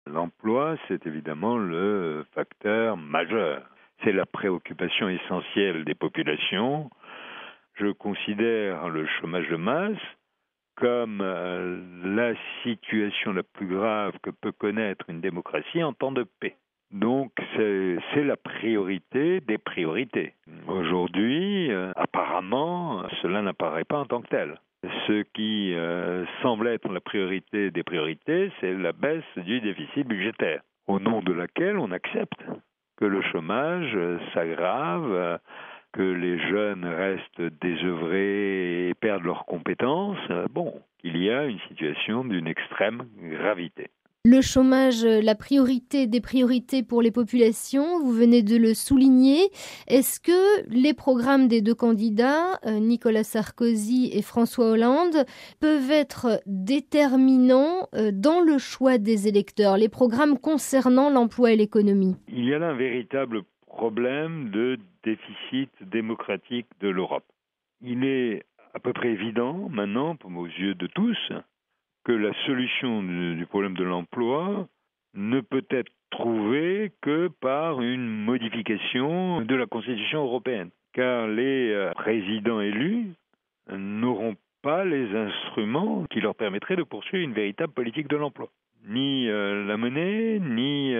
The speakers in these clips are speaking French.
L'emploi, c'est évidemment le facteur majeur. C'est la préoccupation essentielle des populations. Je considère le chômage de masse comme la situation la plus grave que peut connaître une démocratie en temps de paix. Donc c'est la priorité des priorités. Aujourd'hui, apparemment, cela n'apparaît pas en tant que tel. Ce qui semble être la priorité des priorités, c'est la baisse du déficit budgétaire, au nom de laquelle on accepte que le chômage s'aggrave, que les jeunes restent désœuvrés et perdent leurs compétences. Il y a une situation d'une extrême gravité. Le chômage, la priorité des priorités pour les populations, vous venez de le souligner. Est-ce que les programmes des deux candidats, Nicolas Sarkozy et François Hollande, peuvent être déterminants dans le choix des électeurs, les programmes concernant l'emploi et l'économie? Il y a là un véritable problème de déficit démocratique de l'Europe. Il est à peu près évident maintenant, aux yeux de tous, que la solution du problème de l'emploi ne peut être trouvée que par une modification de la Constitution européenne. Car les présidents élus n'auront pas les instruments qui leur permettraient de poursuivre une véritable politique de l'emploi. Ni la monnaie, ni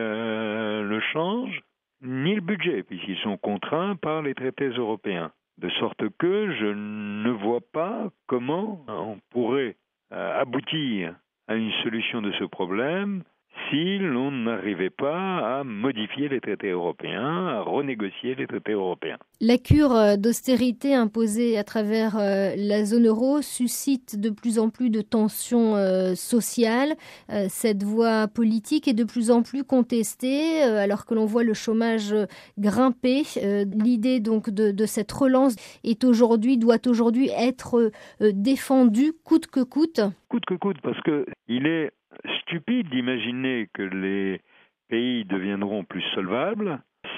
le change, ni le budget, puisqu'ils sont contraints par les traités européens. De sorte que je ne vois pas comment on pourrait aboutir à une solution de ce problème si l'on n'arrivait pas à modifier les traités européens, à renégocier les traités européens. La cure d'austérité imposée à travers la zone euro suscite de plus en plus de tensions sociales. Cette voie politique est de plus en plus contestée alors que l'on voit le chômage grimper. L'idée donc de cette relance doit aujourd'hui être défendue coûte que coûte. Coûte que coûte, parce qu'il est stupide d'imaginer que les pays deviendront plus solvables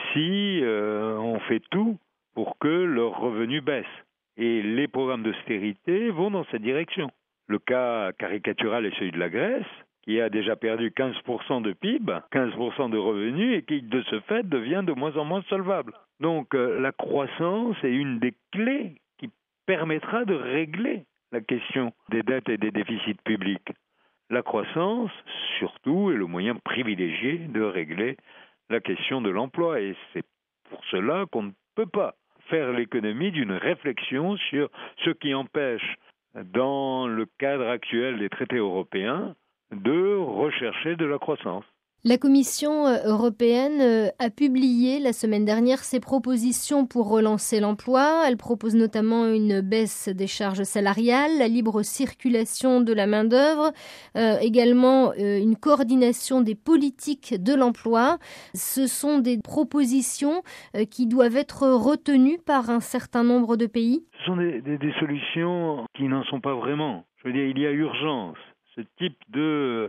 si on fait tout pour que leurs revenus baissent. Et les programmes d'austérité vont dans cette direction. Le cas caricatural est celui de la Grèce, qui a déjà perdu 15% de PIB, 15% de revenus, et qui, de ce fait, devient de moins en moins solvable. Donc, la croissance est une des clés qui permettra de régler la question des dettes et des déficits publics. La croissance, surtout, est le moyen privilégié de régler la question de l'emploi. Et c'est pour cela qu'on ne peut pas faire l'économie d'une réflexion sur ce qui empêche, dans le cadre actuel des traités européens, de rechercher de la croissance. La Commission européenne a publié la semaine dernière ses propositions pour relancer l'emploi. Elle propose notamment une baisse des charges salariales, la libre circulation de la main-d'œuvre, également une coordination des politiques de l'emploi. Ce sont des propositions qui doivent être retenues par un certain nombre de pays. Ce sont des solutions qui n'en sont pas vraiment. Je veux dire, il y a urgence. Ce type de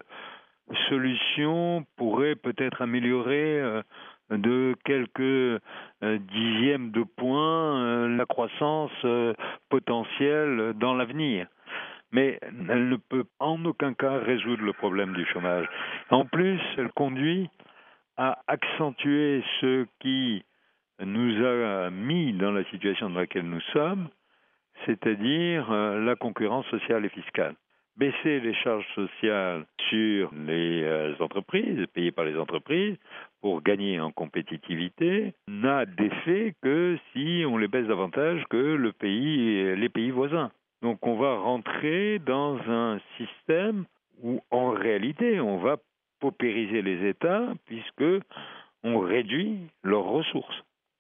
solution pourrait peut-être améliorer de quelques dixièmes de points la croissance potentielle dans l'avenir. Mais elle ne peut en aucun cas résoudre le problème du chômage. En plus, elle conduit à accentuer ce qui nous a mis dans la situation dans laquelle nous sommes, c'est-à-dire la concurrence sociale et fiscale. Baisser les charges sociales sur les entreprises, payées par les entreprises, pour gagner en compétitivité, n'a d'effet que si on les baisse davantage que les pays voisins. Donc on va rentrer dans un système où en réalité on va paupériser les États puisque on réduit leurs ressources.